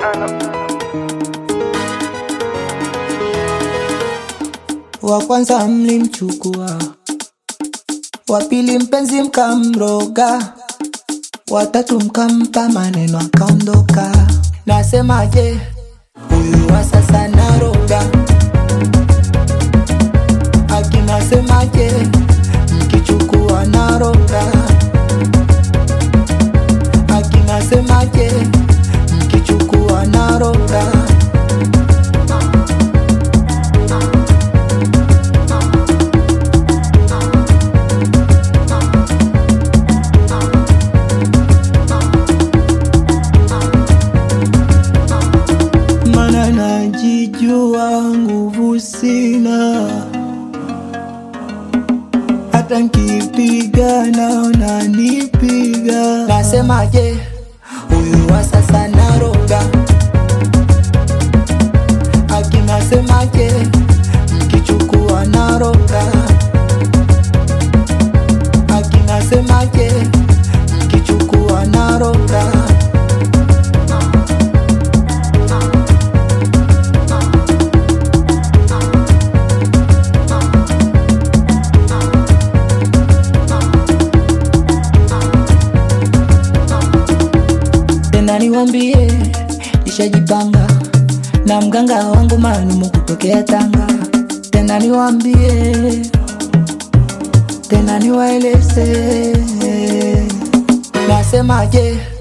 Wa kwanza mlimchukua, wa pili mpenzi mkamroga, wa tatu mkampa maneno akaondoka. Nasemaje, huyu wa sasa naroga. Akinasemaje, mkichukua naroga. Akinasemaje, mkichukua naroga. Mana najijua nguvu sina, hata nkipiga naona nipiga. Nasemaje, huyu wa sasa naroga. Akinasemaje, mkichukua naroga. Akinasemaje, mkichukua naroga. Tena niwambie, nishajipanga na mganga wangu maalumu kutokea Tanga. Tena niwambie, tena niwaeleze. Nasemaje,